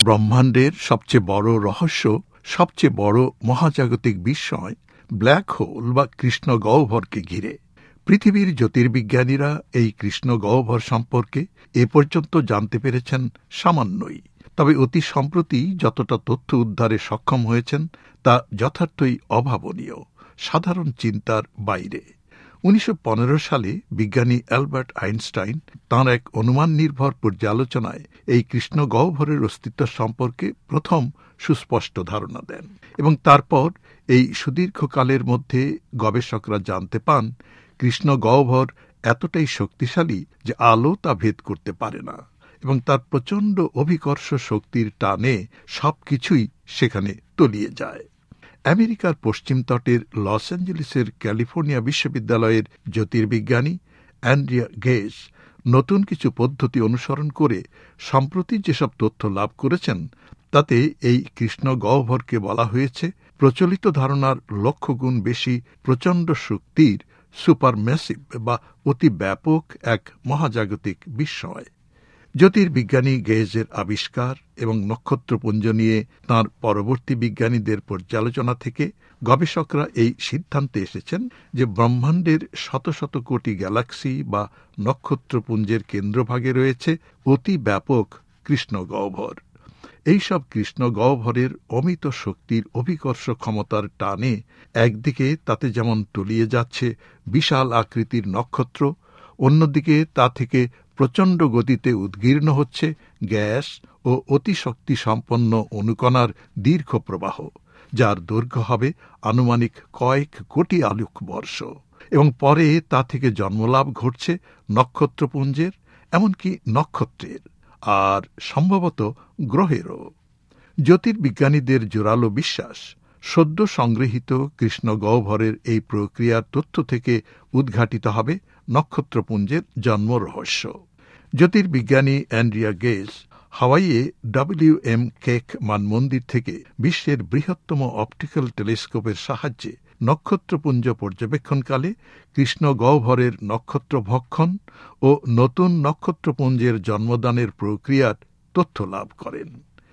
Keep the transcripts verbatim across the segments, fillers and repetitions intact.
ব্রহ্মাণ্ডের সবচেয়ে বড় রহস্য, সবচেয়ে বড় মহাজাগতিক বিস্ময় ব্ল্যাক হোল বা কৃষ্ণ গহ্বরকে ঘিরে। পৃথিবীর জ্যোতির্বিজ্ঞানীরা এই কৃষ্ণ গহ্বর সম্পর্কে এ পর্যন্ত জানতে পেরেছেন সামান্যই। তবে অতি সম্প্রতি যতটা তথ্য উদ্ধারে সক্ষম হয়েছেন তা যথার্থই অভাবনীয়, সাধারণ চিন্তার বাইরে। উনিশশো পনেরো সালে বিজ্ঞানী অ্যালবার্ট আইনস্টাইন তাঁর এক অনুমান নির্ভর পর্যালোচনায় এই কৃষ্ণ গহ্বরের অস্তিত্ব সম্পর্কে প্রথম সুস্পষ্ট ধারণা দেন, এবং তারপর এই সুদীর্ঘকালের মধ্যে গবেষকরা জানতে পান কৃষ্ণ গহ্বর এতটাই শক্তিশালী যে আলো তা ভেদ করতে পারে না, এবং তার প্রচণ্ড অভিকর্ষ শক্তির টানে সবকিছুই সেখানে তলিয়ে যায়। আমেরিকার পশ্চিম তটের লস অ্যাঞ্জেলেসের ক্যালিফোর্নিয়া বিশ্ববিদ্যালয়ের জ্যোতির্বিজ্ঞানী অ্যান্ড্রিয়া গেজ নতুন কিছু পদ্ধতি অনুসরণ করে সম্প্রতি যেসব তথ্য লাভ করেছেন তাতে এই কৃষ্ণ গহ্বরকে বলা হয়েছে প্রচলিত ধারণার লক্ষ গুণ বেশি প্রচণ্ড শক্তির সুপারম্যাসিভ বা অতি ব্যাপক এক মহাজাগতিক বিস্ময়। জ্যোতির্বিজ্ঞানী গেজের আবিষ্কার এবং নক্ষত্রপুঞ্জ নিয়ে তাঁর পরবর্তী বিজ্ঞানীদের পর্যালোচনা থেকে গবেষকরা এই সিদ্ধান্তে এসেছেন যে ব্রহ্মাণ্ডের শত শত কোটি গ্যালাক্সি বা নক্ষত্রপুঞ্জের কেন্দ্রভাগে রয়েছে অতি ব্যাপক কৃষ্ণ গহ্বর। এইসব কৃষ্ণ গহ্বরের অমিত শক্তির অভিকর্ষ ক্ষমতার টানে একদিকে তাতে যেমন তলিয়ে যাচ্ছে বিশাল আকৃতির নক্ষত্র, অন্যদিকে তা থেকে প্রচণ্ড গতিতে উদ্গীর্ণ হচ্ছে গ্যাস ও অতিশক্তি সম্পন্ন অণুকণার দীর্ঘ প্রবাহ, যার দৈর্ঘ্য হবে আনুমানিক কয়েক কোটি আলোকবর্ষ, এবং পরে তা থেকে জন্মলাভ ঘটছে নক্ষত্রপুঞ্জের, এমনকি নক্ষত্রের, আর সম্ভবত গ্রহেরও। জ্যোতির্বিজ্ঞানীদের জোরালো বিশ্বাস সদ্য সংগৃহীত কৃষ্ণ গহ্বরের এই প্রক্রিয়ার তথ্য থেকে উদ্ঘাটিত হবে নক্ষত্রপুঞ্জের জন্ম রহস্য। জ্যোতির্বিজ্ঞানী অ্যান্ড্রিয়া গেজ হাওয়াইয়ে ডব্লিউ এম কেক মানমন্দির থেকে বিশ্বের বৃহত্তম অপটিক্যাল টেলিস্কোপের সাহায্যে নক্ষত্রপুঞ্জ পর্যবেক্ষণকালে কৃষ্ণ গহ্বরের নক্ষত্র ভক্ষণ ও নতুন নক্ষত্রপুঞ্জের জন্মদানের প্রক্রিয়ার তথ্য লাভ করেন।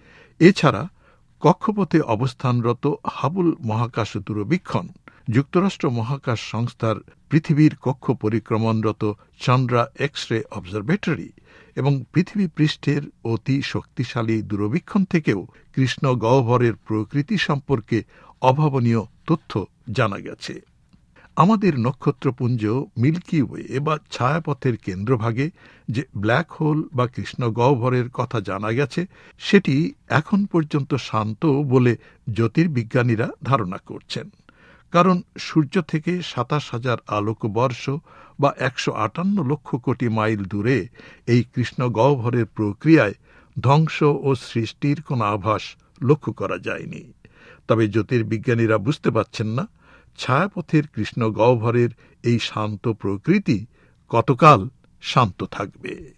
এছাড়া কক্ষপথে অবস্থানরত হাবল মহাকাশ দূরবীক্ষণ, যুক্তরাষ্ট্র মহাকাশ সংস্থার পৃথিবীর কক্ষ পরিক্রমণরত চন্দ্রা এক্স রে অবজারভেটরি এবং পৃথিবী পৃষ্ঠের অতি শক্তিশালী দূরবীক্ষণ থেকেও কৃষ্ণ গহ্বরের প্রকৃতি সম্পর্কে অভাবনীয় তথ্য জানা গেছে। আমাদের নক্ষত্রপুঞ্জ মিল্কি ওয়ে বা ছায়াপথের কেন্দ্রভাগে যে ব্ল্যাক হোল বা কৃষ্ণ গহ্বরের কথা জানা গেছে সেটি এখন পর্যন্ত শান্ত বলে জ্যোতির্বিজ্ঞানীরা ধারণা করছেন, কারণ সূর্য থেকে সাতাশ হাজার আলোকবর্ষ বা একশো আটান্ন লক্ষ কোটি মাইল দূরে এই কৃষ্ণ গহ্বরের প্রক্রিয়ায় ধ্বংস ও সৃষ্টির কোনো আভাস লক্ষ্য করা যায়নি। তবে জ্যোতির্বিজ্ঞানীরা বুঝতে পারছেন না ছায়াপথের কৃষ্ণ গহ্বরের এই শান্ত প্রকৃতি কতকাল শান্ত থাকবে।